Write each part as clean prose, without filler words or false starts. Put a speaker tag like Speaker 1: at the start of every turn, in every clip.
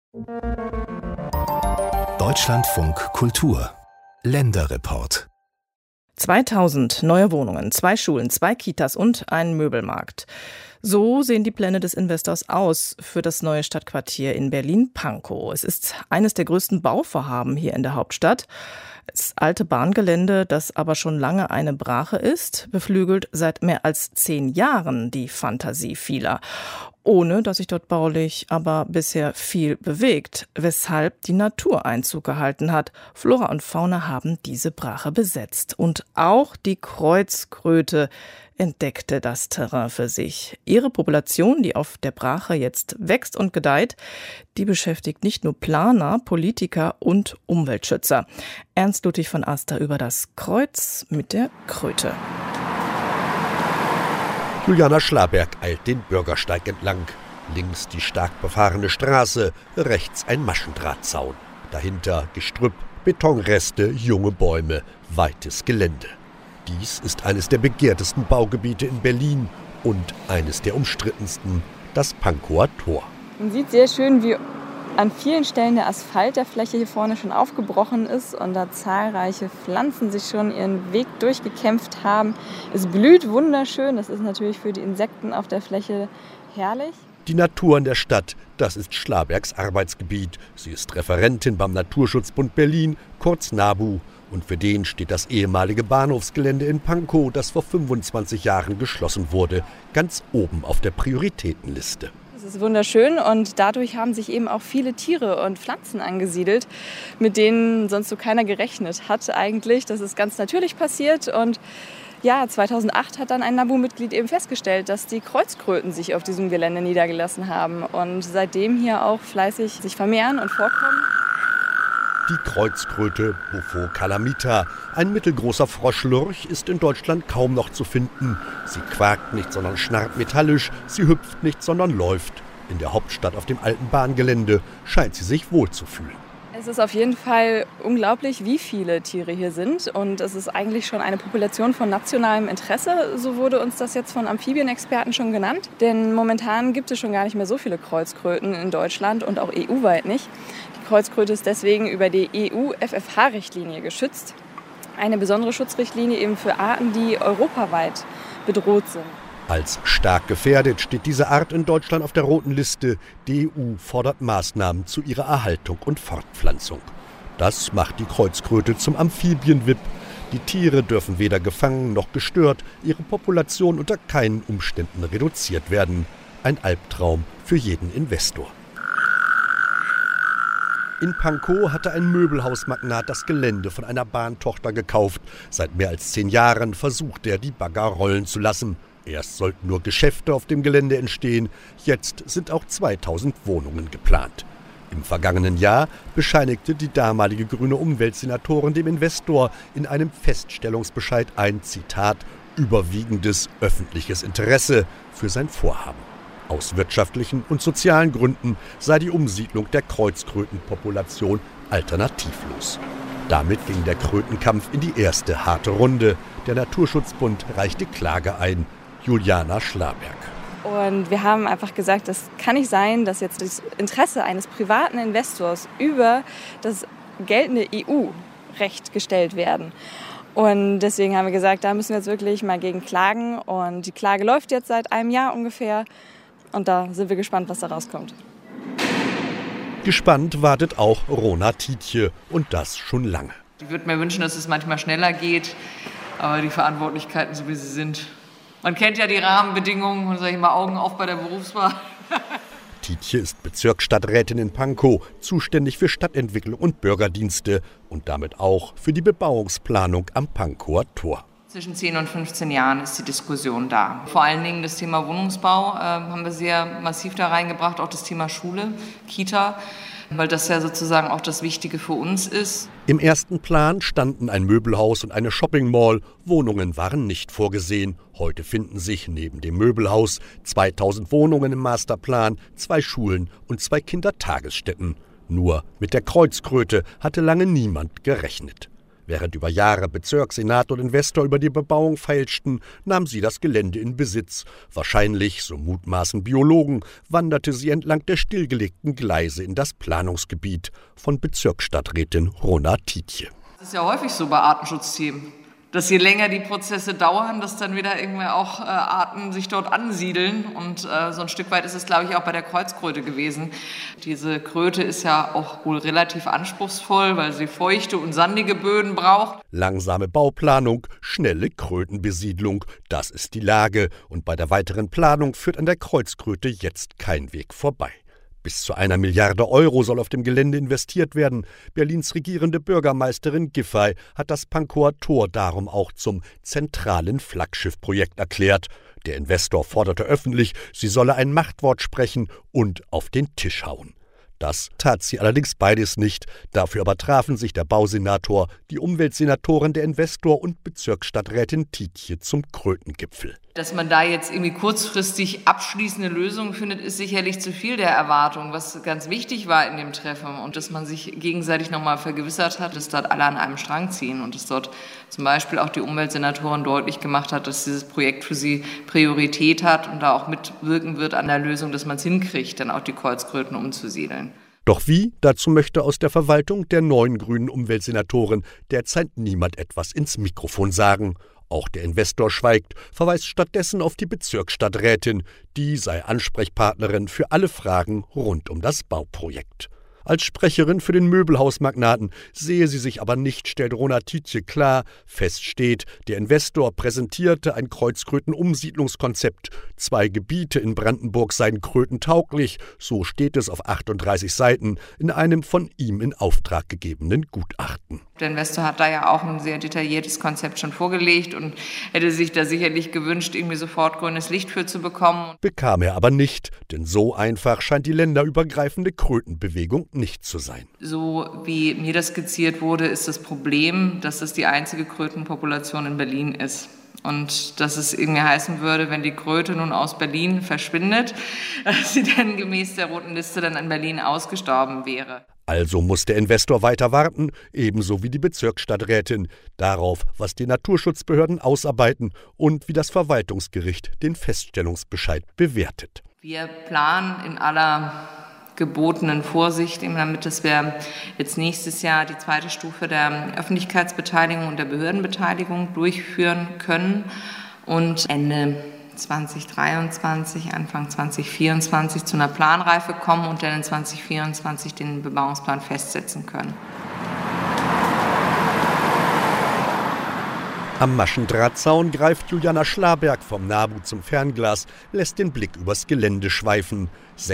Speaker 1: Deutschlandfunk Kultur Länderreport
Speaker 2: 2000 neue Wohnungen, 2 Schulen, 2 Kitas und ein Möbelmarkt. So sehen die Pläne des Investors aus für das neue Stadtquartier in Berlin-Pankow. Es ist eines der größten Bauvorhaben hier in der Hauptstadt. Das alte Bahngelände, das aber schon lange eine Brache ist, beflügelt seit mehr als 10 Jahren die Fantasie vieler. Ohne dass sich dort baulich aber bisher viel bewegt, weshalb die Natur Einzug gehalten hat. Flora und Fauna haben diese Brache besetzt. Und auch die Kreuzkröte entdeckte das Terrain für sich. Ihre Population, die auf der Brache jetzt wächst und gedeiht, die beschäftigt nicht nur Planer, Politiker und Umweltschützer. Ernst Ludwig von Aster über das Kreuz mit der Kröte.
Speaker 3: Juliana Schlaberg eilt den Bürgersteig entlang. Links die stark befahrene Straße, rechts ein Maschendrahtzaun. Dahinter Gestrüpp, Betonreste, junge Bäume, weites Gelände. Dies ist eines der begehrtesten Baugebiete in Berlin und eines der umstrittensten, das Pankower Tor.
Speaker 4: Man sieht sehr schön, wie an vielen Stellen der Asphalt der Fläche hier vorne schon aufgebrochen ist und da zahlreiche Pflanzen sich schon ihren Weg durchgekämpft haben. Es blüht wunderschön, das ist natürlich für die Insekten auf der Fläche herrlich.
Speaker 3: Die Natur in der Stadt, das ist Schlabergs Arbeitsgebiet. Sie ist Referentin beim Naturschutzbund Berlin, kurz NABU. Und für den steht das ehemalige Bahnhofsgelände in Pankow, das vor 25 Jahren geschlossen wurde, ganz oben auf der Prioritätenliste.
Speaker 4: Es ist wunderschön und dadurch haben sich eben auch viele Tiere und Pflanzen angesiedelt, mit denen sonst so keiner gerechnet hat eigentlich. Das ist ganz natürlich passiert und ja, 2008 hat dann ein NABU-Mitglied eben festgestellt, dass die Kreuzkröten sich auf diesem Gelände niedergelassen haben und seitdem hier auch fleißig sich vermehren und vorkommen.
Speaker 3: Die Kreuzkröte Bufo calamita, ein mittelgroßer Froschlurch, ist in Deutschland kaum noch zu finden. Sie quakt nicht, sondern schnarrt metallisch, sie hüpft nicht, sondern läuft. In der Hauptstadt auf dem alten Bahngelände scheint sie sich wohlzufühlen.
Speaker 4: Es ist auf jeden Fall unglaublich, wie viele Tiere hier sind und es ist eigentlich schon eine Population von nationalem Interesse, so wurde uns das jetzt von Amphibienexperten schon genannt. Denn momentan gibt es schon gar nicht mehr so viele Kreuzkröten in Deutschland und auch EU-weit nicht. Die Kreuzkröte ist deswegen über die EU-FFH-Richtlinie geschützt. Eine besondere Schutzrichtlinie eben für Arten, die europaweit bedroht sind.
Speaker 3: Als stark gefährdet steht diese Art in Deutschland auf der roten Liste. Die EU fordert Maßnahmen zu ihrer Erhaltung und Fortpflanzung. Das macht die Kreuzkröte zum Amphibien-VIP. Die Tiere dürfen weder gefangen noch gestört, ihre Population unter keinen Umständen reduziert werden. Ein Albtraum für jeden Investor. In Pankow hatte ein Möbelhausmagnat das Gelände von einer Bahntochter gekauft. Seit mehr als 10 Jahren versucht er, die Bagger rollen zu lassen. Erst sollten nur Geschäfte auf dem Gelände entstehen, jetzt sind auch 2000 Wohnungen geplant. Im vergangenen Jahr bescheinigte die damalige grüne Umweltsenatorin dem Investor in einem Feststellungsbescheid ein, Zitat, überwiegendes öffentliches Interesse für sein Vorhaben. Aus wirtschaftlichen und sozialen Gründen sei die Umsiedlung der Kreuzkrötenpopulation alternativlos. Damit ging der Krötenkampf in die erste harte Runde. Der Naturschutzbund reichte Klage ein. Juliana Schlaberg.
Speaker 4: Und wir haben einfach gesagt, das kann nicht sein, dass jetzt das Interesse eines privaten Investors über das geltende EU-Recht gestellt werden. Und deswegen haben wir gesagt, da müssen wir jetzt wirklich mal gegen klagen. Und die Klage läuft jetzt seit einem Jahr ungefähr. Und da sind wir gespannt, was da rauskommt.
Speaker 3: Gespannt wartet auch Rona Tietje und das schon lange.
Speaker 5: Ich würde mir wünschen, dass es manchmal schneller geht, aber die Verantwortlichkeiten, so wie sie sind. Man kennt ja die Rahmenbedingungen und sage ich mal, Augen auf bei der Berufswahl.
Speaker 3: Tietje ist Bezirksstadträtin in Pankow, zuständig für Stadtentwicklung und Bürgerdienste und damit auch für die Bebauungsplanung am Pankower Tor.
Speaker 5: Zwischen 10 und 15 Jahren ist die Diskussion da. Vor allen Dingen das Thema Wohnungsbau haben wir sehr massiv da reingebracht, auch das Thema Schule, Kita, weil das ja sozusagen auch das Wichtige für uns ist.
Speaker 3: Im ersten Plan standen ein Möbelhaus und eine Shopping-Mall. Wohnungen waren nicht vorgesehen. Heute finden sich neben dem Möbelhaus 2000 Wohnungen im Masterplan, 2 Schulen und 2 Kindertagesstätten. Nur mit der Kreuzkröte hatte lange niemand gerechnet. Während über Jahre Bezirkssenat und Investor über die Bebauung feilschten, nahm sie das Gelände in Besitz. Wahrscheinlich, so mutmaßen Biologen, wanderte sie entlang der stillgelegten Gleise in das Planungsgebiet. Von Bezirksstadträtin Rona Tietje.
Speaker 5: Das ist ja häufig so bei Artenschutzthemen, dass je länger die Prozesse dauern, dass dann wieder irgendwie auch Arten sich dort ansiedeln. Und so ein Stück weit ist es, glaube ich, auch bei der Kreuzkröte gewesen. Diese Kröte ist ja auch wohl relativ anspruchsvoll, weil sie feuchte und sandige Böden braucht.
Speaker 3: Langsame Bauplanung, schnelle Krötenbesiedlung, das ist die Lage. Und bei der weiteren Planung führt an der Kreuzkröte jetzt kein Weg vorbei. Bis zu 1 Milliarde Euro soll auf dem Gelände investiert werden. Berlins regierende Bürgermeisterin Giffey hat das Pankower Tor darum auch zum zentralen Flaggschiffprojekt erklärt. Der Investor forderte öffentlich, sie solle ein Machtwort sprechen und auf den Tisch hauen. Das tat sie allerdings beides nicht. Dafür aber trafen sich der Bausenator, die Umweltsenatorin, der Investor und Bezirksstadträtin Tietje zum Krötengipfel.
Speaker 5: Dass man da jetzt irgendwie kurzfristig abschließende Lösungen findet, ist sicherlich zu viel der Erwartung. Was ganz wichtig war in dem Treffen und dass man sich gegenseitig nochmal vergewissert hat, dass dort alle an einem Strang ziehen und dass dort zum Beispiel auch die Umweltsenatorin deutlich gemacht hat, dass dieses Projekt für sie Priorität hat und da auch mitwirken wird an der Lösung, dass man es hinkriegt, dann auch die Kreuzkröten umzusiedeln.
Speaker 3: Doch wie? Dazu möchte aus der Verwaltung der neuen grünen Umweltsenatorin derzeit niemand etwas ins Mikrofon sagen. Auch der Investor schweigt, verweist stattdessen auf die Bezirksstadträtin. Die sei Ansprechpartnerin für alle Fragen rund um das Bauprojekt. Als Sprecherin für den Möbelhausmagnaten sehe sie sich aber nicht, stellt Rona Tietje klar. Fest steht, der Investor präsentierte ein Kreuzkröten-Umsiedlungskonzept. 2 Gebiete in Brandenburg seien krötentauglich, so steht es auf 38 Seiten in einem von ihm in Auftrag gegebenen Gutachten.
Speaker 5: Der Investor hat da ja auch ein sehr detailliertes Konzept schon vorgelegt und hätte sich da sicherlich gewünscht, irgendwie sofort grünes Licht für zu bekommen.
Speaker 3: Bekam er aber nicht, denn so einfach scheint die länderübergreifende Krötenbewegung nicht zu sein.
Speaker 5: So wie mir das skizziert wurde, ist das Problem, dass es die einzige Krötenpopulation in Berlin ist. Und dass es irgendwie heißen würde, wenn die Kröte nun aus Berlin verschwindet, dass sie dann gemäß der Roten Liste dann in Berlin ausgestorben wäre.
Speaker 3: Also muss der Investor weiter warten, ebenso wie die Bezirksstadträtin, darauf, was die Naturschutzbehörden ausarbeiten und wie das Verwaltungsgericht den Feststellungsbescheid bewertet.
Speaker 5: Wir planen in aller gebotenen Vorsicht, damit wir jetzt nächstes Jahr die 2. Stufe der Öffentlichkeitsbeteiligung und der Behördenbeteiligung durchführen können und Ende 2023, Anfang 2024 zu einer Planreife kommen und dann in 2024 den Bebauungsplan festsetzen können.
Speaker 3: Am Maschendrahtzaun greift Juliana Schlaberg vom NABU zum Fernglas, lässt den Blick übers Gelände schweifen.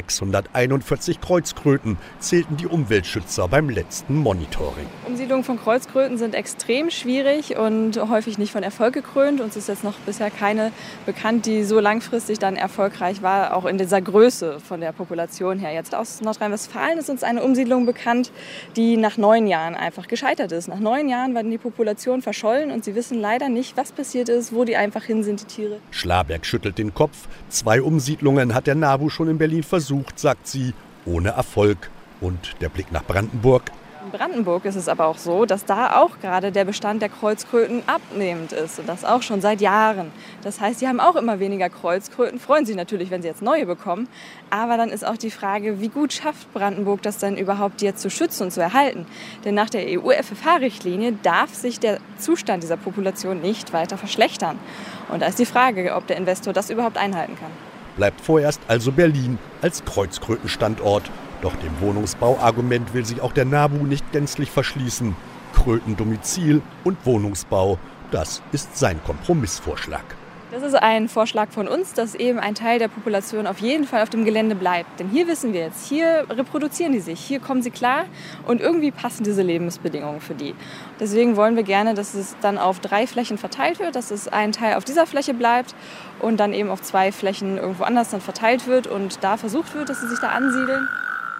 Speaker 3: 641 Kreuzkröten zählten die Umweltschützer beim letzten Monitoring.
Speaker 4: Umsiedlungen von Kreuzkröten sind extrem schwierig und häufig nicht von Erfolg gekrönt. Uns ist jetzt noch bisher keine bekannt, die so langfristig dann erfolgreich war, auch in dieser Größe von der Population her. Jetzt aus Nordrhein-Westfalen ist uns eine Umsiedlung bekannt, die nach 9 Jahren einfach gescheitert ist. Nach 9 Jahren war die Population verschollen und sie wissen leider nicht, was passiert ist, wo die einfach hin sind, die Tiere.
Speaker 3: Schlaberg schüttelt den Kopf. 2 Umsiedlungen hat der NABU schon in Berlin versucht, sagt sie, ohne Erfolg. Und der Blick nach Brandenburg.
Speaker 4: In Brandenburg ist es aber auch so, dass da auch gerade der Bestand der Kreuzkröten abnehmend ist und das auch schon seit Jahren. Das heißt, die haben auch immer weniger Kreuzkröten, freuen sich natürlich, wenn sie jetzt neue bekommen. Aber dann ist auch die Frage, wie gut schafft Brandenburg das denn überhaupt, die jetzt zu schützen und zu erhalten? Denn nach der EU-FFH-Richtlinie darf sich der Zustand dieser Population nicht weiter verschlechtern. Und da ist die Frage, ob der Investor das überhaupt einhalten kann.
Speaker 3: Bleibt vorerst also Berlin als Kreuzkrötenstandort. Doch dem Wohnungsbauargument will sich auch der NABU nicht gänzlich verschließen. Krötendomizil und Wohnungsbau, das ist sein Kompromissvorschlag.
Speaker 4: Das ist ein Vorschlag von uns, dass eben ein Teil der Population auf jeden Fall auf dem Gelände bleibt. Denn hier wissen wir jetzt, hier reproduzieren die sich, hier kommen sie klar und irgendwie passen diese Lebensbedingungen für die. Deswegen wollen wir gerne, dass es dann auf 3 Flächen verteilt wird, dass es ein Teil auf dieser Fläche bleibt und dann eben auf 2 Flächen irgendwo anders dann verteilt wird und da versucht wird, dass sie sich da ansiedeln.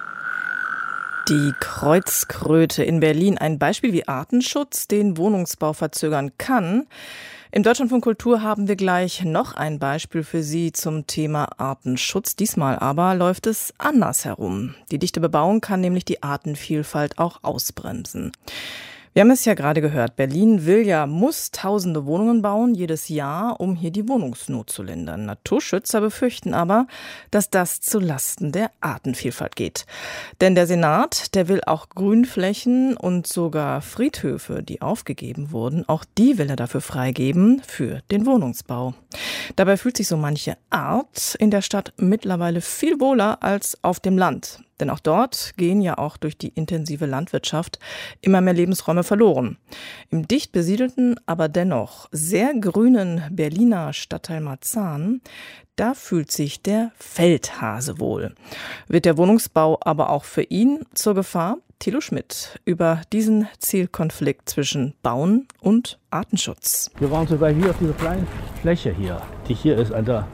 Speaker 2: Die Kreuzkröte in Berlin, ein Beispiel, wie Artenschutz den Wohnungsbau verzögern kann. Im Deutschlandfunk Kultur haben wir gleich noch ein Beispiel für Sie zum Thema Artenschutz. Diesmal aber läuft es andersherum. Die dichte Bebauung kann nämlich die Artenvielfalt auch ausbremsen. Wir haben es ja gerade gehört, Berlin muss tausende Wohnungen bauen, jedes Jahr, um hier die Wohnungsnot zu lindern. Naturschützer befürchten aber, dass das zulasten der Artenvielfalt geht. Denn der Senat, der will auch Grünflächen und sogar Friedhöfe, die aufgegeben wurden, auch die will er dafür freigeben, für den Wohnungsbau. Dabei fühlt sich so manche Art in der Stadt mittlerweile viel wohler als auf dem Land. Denn auch dort gehen ja auch durch die intensive Landwirtschaft immer mehr Lebensräume verloren. Im dicht besiedelten, aber dennoch sehr grünen Berliner Stadtteil Marzahn, da fühlt sich der Feldhase wohl. Wird der Wohnungsbau aber auch für ihn zur Gefahr? Thilo Schmidt über diesen Zielkonflikt zwischen Bauen und Artenschutz.
Speaker 6: Wir waren sogar hier auf dieser kleinen Fläche hier, die hier ist. Da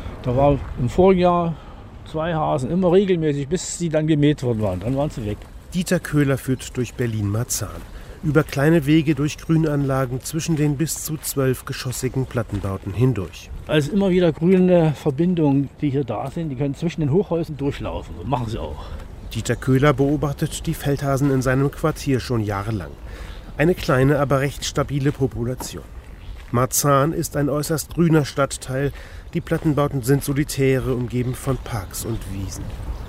Speaker 6: war im vorigen Jahr 2 Hasen, immer regelmäßig, bis sie dann gemäht worden waren. Dann waren sie weg.
Speaker 7: Dieter Köhler führt durch Berlin-Marzahn. Über kleine Wege durch Grünanlagen zwischen den bis zu 12 geschossigen Plattenbauten hindurch.
Speaker 6: Also immer wieder grüne Verbindungen, die hier da sind. Die können zwischen den Hochhäusern durchlaufen. Das machen sie auch.
Speaker 7: Dieter Köhler beobachtet die Feldhasen in seinem Quartier schon jahrelang. Eine kleine, aber recht stabile Population. Marzahn ist ein äußerst grüner Stadtteil. Die Plattenbauten sind solitäre, umgeben von Parks und Wiesen.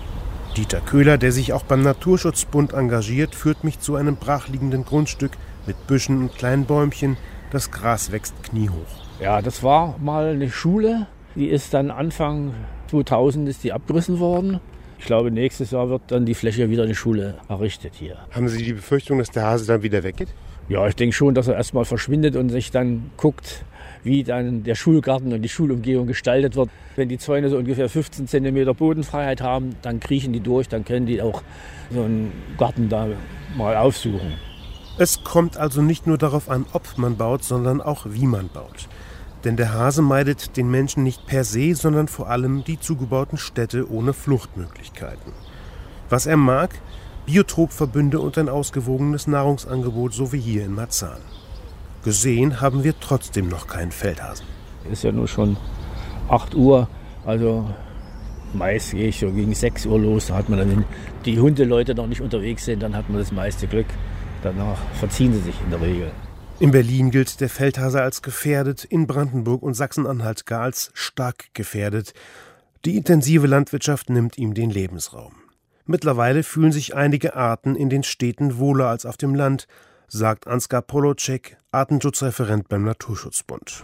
Speaker 7: Dieter Köhler, der sich auch beim Naturschutzbund engagiert, führt mich zu einem brachliegenden Grundstück mit Büschen und kleinen Bäumchen. Das Gras wächst kniehoch.
Speaker 6: Ja, das war mal eine Schule. Die ist dann Anfang 2000 ist die abgerissen worden. Ich glaube, nächstes Jahr wird dann die Fläche wieder eine Schule errichtet hier.
Speaker 7: Haben Sie die Befürchtung, dass der Hase dann wieder weggeht?
Speaker 6: Ja, ich denke schon, dass er erstmal verschwindet und sich dann guckt, wie dann der Schulgarten und die Schulumgebung gestaltet wird. Wenn die Zäune so ungefähr 15 cm Bodenfreiheit haben, dann kriechen die durch, dann können die auch so einen Garten da mal aufsuchen.
Speaker 7: Es kommt also nicht nur darauf an, ob man baut, sondern auch wie man baut. Denn der Hase meidet den Menschen nicht per se, sondern vor allem die zugebauten Städte ohne Fluchtmöglichkeiten. Was er mag? Biotopverbünde und ein ausgewogenes Nahrungsangebot, so wie hier in Marzahn. Gesehen haben wir trotzdem noch keinen Feldhasen.
Speaker 6: Es ist ja nur schon 8 Uhr, also meist gehe ich so gegen 6 Uhr los. Da hat man dann, wenn die Hundeleute noch nicht unterwegs sind, dann hat man das meiste Glück. Danach verziehen sie sich in der Regel.
Speaker 7: In Berlin gilt der Feldhase als gefährdet, in Brandenburg und Sachsen-Anhalt gar als stark gefährdet. Die intensive Landwirtschaft nimmt ihm den Lebensraum. Mittlerweile fühlen sich einige Arten in den Städten wohler als auf dem Land, sagt Ansgar Polocek, Artenschutzreferent beim Naturschutzbund.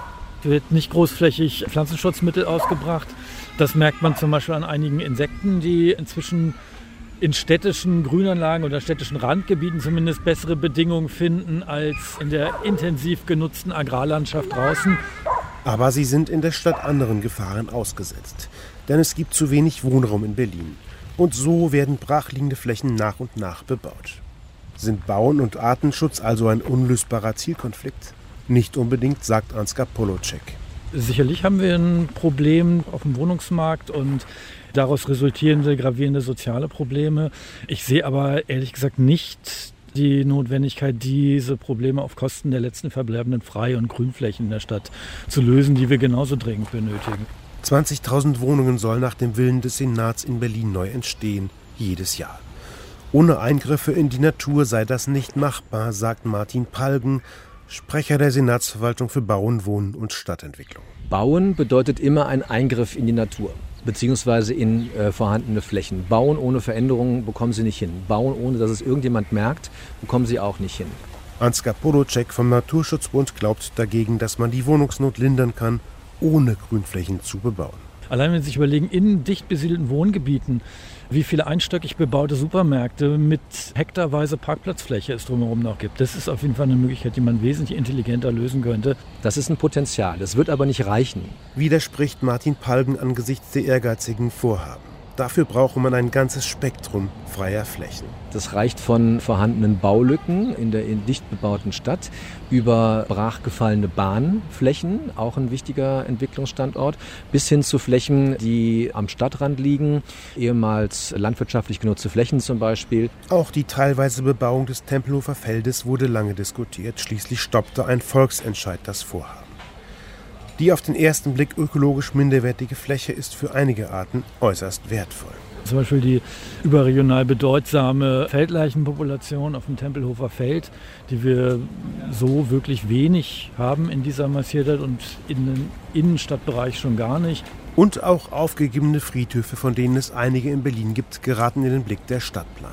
Speaker 8: Es wird nicht großflächig Pflanzenschutzmittel ausgebracht. Das merkt man zum Beispiel an einigen Insekten, die inzwischen in städtischen Grünanlagen oder städtischen Randgebieten zumindest bessere Bedingungen finden als in der intensiv genutzten Agrarlandschaft draußen.
Speaker 7: Aber sie sind in der Stadt anderen Gefahren ausgesetzt. Denn es gibt zu wenig Wohnraum in Berlin. Und so werden brachliegende Flächen nach und nach bebaut. Sind Bauen und Artenschutz also ein unlösbarer Zielkonflikt? Nicht unbedingt, sagt Ansgar Polocek.
Speaker 8: Sicherlich haben wir ein Problem auf dem Wohnungsmarkt und daraus resultierende gravierende soziale Probleme. Ich sehe aber ehrlich gesagt nicht die Notwendigkeit, diese Probleme auf Kosten der letzten verbleibenden Frei- und Grünflächen in der Stadt zu lösen, die wir genauso dringend benötigen.
Speaker 7: 20.000 Wohnungen sollen nach dem Willen des Senats in Berlin neu entstehen, jedes Jahr. Ohne Eingriffe in die Natur sei das nicht machbar, sagt Martin Palgen, Sprecher der Senatsverwaltung für Bauen, Wohnen und Stadtentwicklung.
Speaker 9: Bauen bedeutet immer ein Eingriff in die Natur, beziehungsweise in vorhandene Flächen. Bauen ohne Veränderungen bekommen Sie nicht hin. Bauen ohne, dass es irgendjemand merkt, bekommen Sie auch nicht hin.
Speaker 7: Ansgar Polocek vom Naturschutzbund glaubt dagegen, dass man die Wohnungsnot lindern kann, ohne Grünflächen zu bebauen.
Speaker 8: Allein wenn Sie sich überlegen, in dicht besiedelten Wohngebieten, wie viele einstöckig bebaute Supermärkte mit hektarweise Parkplatzfläche es drumherum noch gibt. Das ist auf jeden Fall eine Möglichkeit, die man wesentlich intelligenter lösen könnte.
Speaker 9: Das ist ein Potenzial, das wird aber nicht reichen.
Speaker 7: Widerspricht Martin Palgen angesichts der ehrgeizigen Vorhaben. Dafür brauche man ein ganzes Spektrum freier Flächen.
Speaker 9: Das reicht von vorhandenen Baulücken in der dicht bebauten Stadt über brachgefallene Bahnflächen, auch ein wichtiger Entwicklungsstandort, bis hin zu Flächen, die am Stadtrand liegen, ehemals landwirtschaftlich genutzte Flächen zum Beispiel.
Speaker 7: Auch die teilweise Bebauung des Tempelhofer Feldes wurde lange diskutiert. Schließlich stoppte ein Volksentscheid das Vorhaben. Die auf den ersten Blick ökologisch minderwertige Fläche ist für einige Arten äußerst wertvoll.
Speaker 8: Zum Beispiel die überregional bedeutsame Feldleichenpopulation auf dem Tempelhofer Feld, die wir so wirklich wenig haben in dieser Massiertheit und in den Innenstadtbereich schon gar nicht.
Speaker 7: Und auch aufgegebene Friedhöfe, von denen es einige in Berlin gibt, geraten in den Blick der Stadtplaner.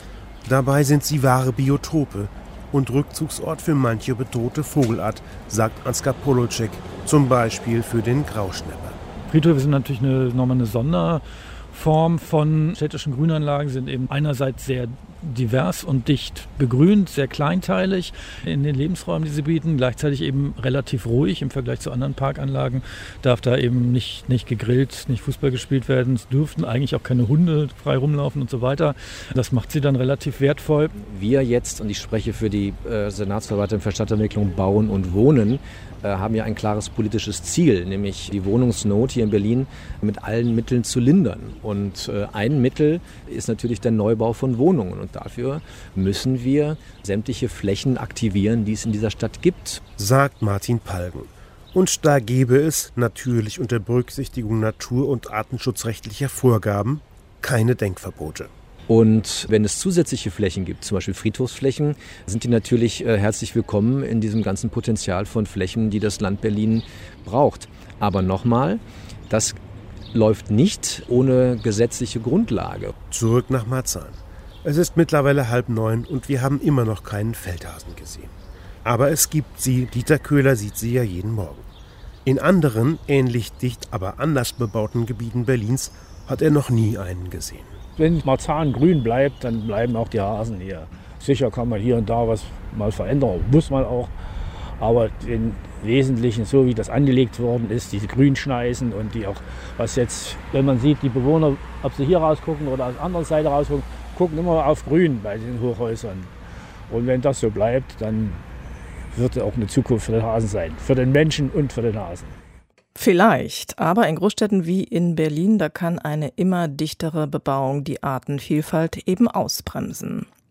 Speaker 7: Dabei sind sie wahre Biotope und Rückzugsort für manche bedrohte Vogelart, sagt Ansgar Polocek, zum Beispiel für den Grauschnäpper.
Speaker 8: Friedhöfe sind natürlich nochmal eine Sonderform von städtischen Grünanlagen, sind eben einerseits sehr divers und dicht begrünt, sehr kleinteilig in den Lebensräumen, die sie bieten, gleichzeitig eben relativ ruhig im Vergleich zu anderen Parkanlagen. Darf da eben nicht gegrillt, nicht Fußball gespielt werden. Es dürften eigentlich auch keine Hunde frei rumlaufen und so weiter. Das macht sie dann relativ wertvoll.
Speaker 9: Wir jetzt, und ich spreche für die Senatsverwaltung für Stadtentwicklung, Bauen und Wohnen, haben ja ein klares politisches Ziel, nämlich die Wohnungsnot hier in Berlin mit allen Mitteln zu lindern. Und ein Mittel ist natürlich der Neubau von Wohnungen. Und dafür müssen wir sämtliche Flächen aktivieren, die es in dieser Stadt gibt.
Speaker 7: Sagt Martin Palgen. Und da gäbe es, natürlich unter Berücksichtigung natur- und artenschutzrechtlicher Vorgaben, keine Denkverbote.
Speaker 9: Und wenn es zusätzliche Flächen gibt, zum Beispiel Friedhofsflächen, sind die natürlich herzlich willkommen in diesem ganzen Potenzial von Flächen, die das Land Berlin braucht. Aber nochmal, das läuft nicht ohne gesetzliche Grundlage.
Speaker 7: Zurück nach Marzahn. Es ist mittlerweile 8:30 und wir haben immer noch keinen Feldhasen gesehen. Aber es gibt sie, Dieter Köhler sieht sie ja jeden Morgen. In anderen, ähnlich dicht, aber anders bebauten Gebieten Berlins hat er noch nie einen gesehen.
Speaker 6: Wenn Marzahn grün bleibt, dann bleiben auch die Hasen hier. Sicher kann man hier und da was mal verändern, muss man auch. Aber im Wesentlichen, so wie das angelegt worden ist, diese Grünschneisen und die auch, was jetzt, wenn man sieht, die Bewohner, ob sie hier rausgucken oder aus der anderen Seite rausgucken, gucken immer auf Grün bei den Hochhäusern. Und wenn das so bleibt, dann wird auch eine Zukunft für den Hasen sein. Für den Menschen und für den Hasen.
Speaker 2: Vielleicht, aber in Großstädten wie in Berlin, da kann eine immer dichtere Bebauung die Artenvielfalt eben ausbremsen.